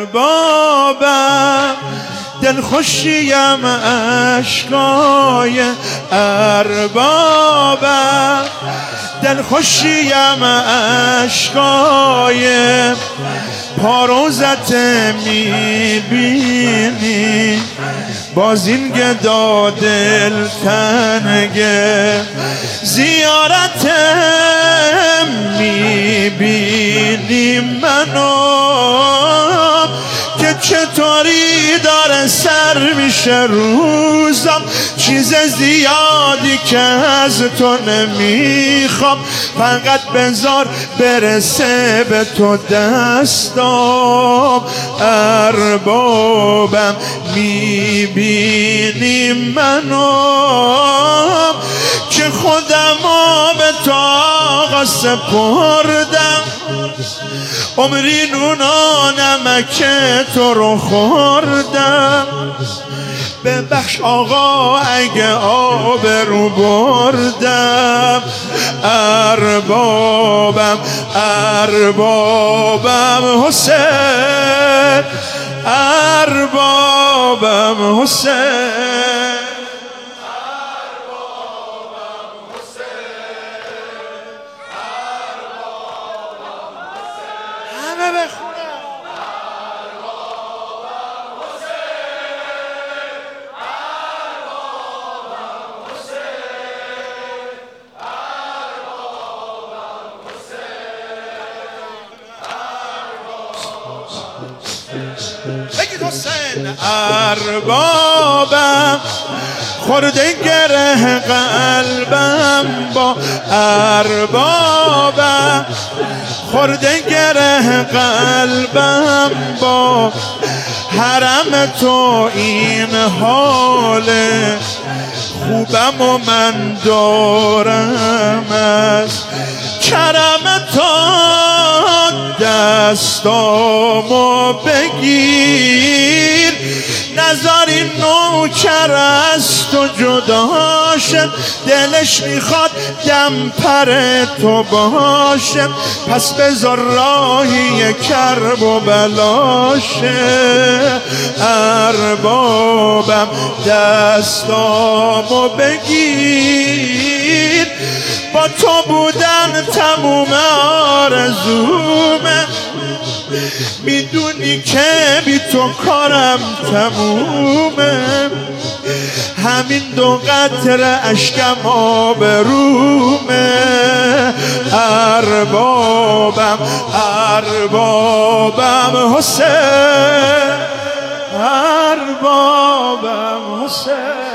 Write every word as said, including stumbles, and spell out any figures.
اربابم دل خوشیم عشقای اربابم دل خوشیم عشقای پاروزت میبینی باز این گدا دل تنگه زیارتم میبینی منو که چطوری داره سر میشه روزم چیز زیادی که از تو نمیخوام فقط بذار برسه به تو دستام اربابم میبینی منو که خودمو به تو آقا سپردم عمری نونا نمک تو رو خوردم ببخش آقا اگه آب رو بردم اربابم اربابم حسین اربابم حسین همه بخونم بگید حسین اربابم خورده گره قلبم با اربابم خورده گره قلبم با حرم تو این حاله خوبم و من دارم از کرم تو دستامو بگیر نذاری نوکر از تو جداشه دلش میخواد دم پر تو باشه پس بذار راهی کرب و بلاشه اربابم دستامو بگیر با تو بودن تموم آرزومه میدونی که بی تو کارم تمومه همین دو قطره اشکم آبرومه اربابم اربابم حسین اربابم حسین